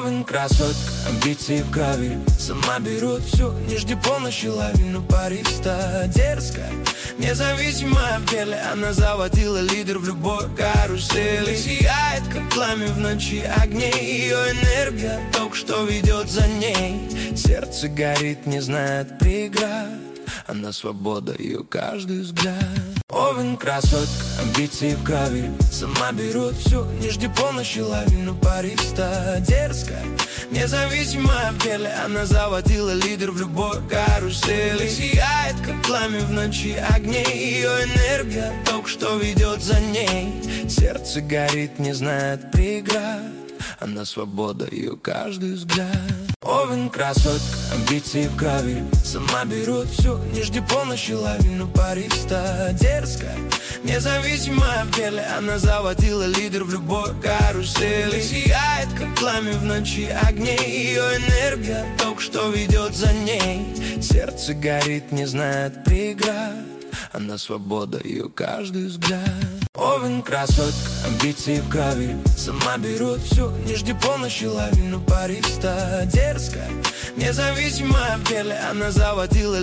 Овен, красотка, амбиции в крови. Сама берет все, не жди помощи, лови, но порывиста, дерзкая, независимая в деле. Она заводила лидер в любой карусели. Сияет, как пламя в ночи огней. Ее энергия только что ведет за ней. Сердце горит, не знает преград. Она свобода, ее каждый взгляд. Овен, красотка, амбиции в крови. Сама берет все, не жди помощи, лови, но порывиста, дерзкая, независимая в деле. Она заводила лидер в любой карусели. Сияет, как пламя в ночи огней. Ее энергия только что ведет за ней. Сердце горит, не знает преград. Она свобода, ее каждый взгляд. Овен, красотка, амбиции в крови. Сама берет все, не жди помощи, лови, но порывиста, дерзкая, независимая в деле. Она заводила лидер в любой карусели. Сияет, как пламя в ночи огней. Ее энергия только что ведет за ней. Сердце горит, не знает преград. Она свобода, ее каждый взгляд. Овен, красотка, амбиции в крови. Сама берет все, не жди помощи, лови, но порывиста, дерзкая, независимая в деле. Она заводила